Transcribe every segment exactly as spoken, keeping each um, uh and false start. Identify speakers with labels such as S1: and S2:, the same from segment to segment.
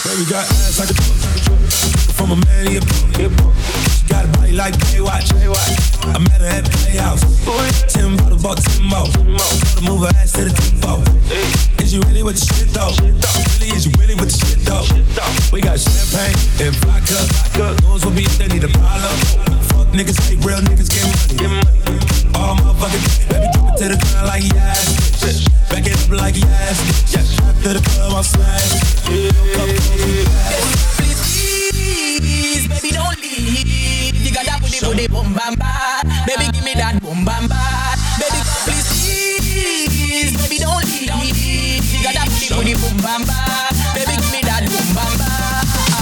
S1: Baby got ass like a truck, from a man he a pimp. She got a body like Baywatch. I met her at the playhouse. Ten bottles bought ten more. Told her move her ass to the tempo. Is you really with the shit though? Really, is you really with the shit though? We got champagne and vodka. Those will be if they need a problem. Fuck niggas, hate real niggas, get money. All motherfucking baby, drop it to the ground like yes. Back it up like yes. Back to the club, I'll smash.
S2: Please, baby, don't leave. You got that booty, booty, boom, bam, bam. Baby, give me that boom, bam, bam. Baby, please, please, baby, don't leave. You got that booty, booty, boom, bam, bam. Baby, give me that boom, bam, bam.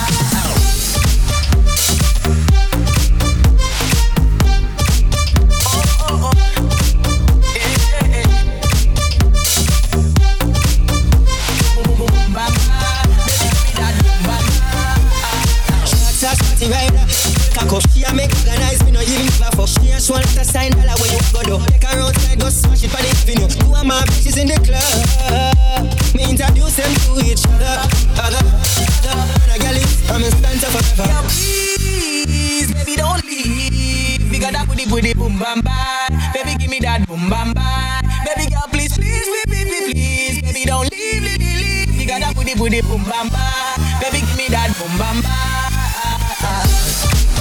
S3: She a make organize me, no even give a fuck. She a swan to sign dollar when you go do. Take her outside, go smash it for the avenue. Two of my bitches in the club. Me introduce them to each other. Other, other, and a girl is I'm in stanza forever.
S2: Yo, please, baby, don't leave. You got that booty, booty, boom, bam, bam. Baby, give me that boom, bam, bam. Baby, girl, please, please, please, please, please. Baby, don't leave, leave, leave, leave. You got that booty, booty, boom, bam, bam. Baby, give me that boom, bam, bam.